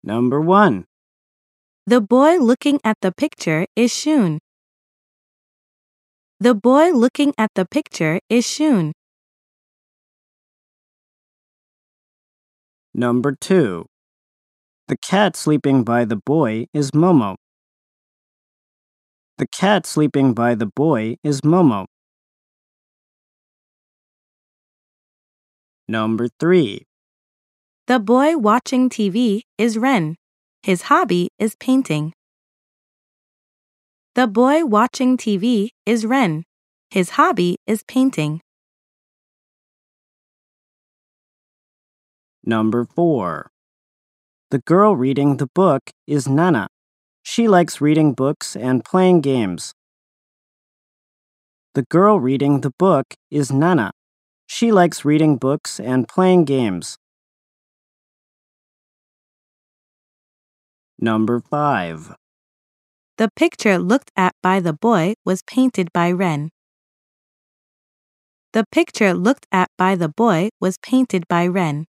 Number 1. The boy looking at the picture is Shun. The boy looking at the picture is Shun. Number 2. The cat sleeping by the boy is Momo. The cat sleeping by the boy is Momo. Number 3. The boy watching TV is Ren. His hobby is painting. The boy watching TV is Ren. His hobby is painting. Number 4. The girl reading the book is Nana. She likes reading books and playing games. The girl reading the book is Nana. She likes reading books and playing games. Number 5. The picture looked at by the boy was painted by Ren. The picture looked at by the boy was painted by Ren.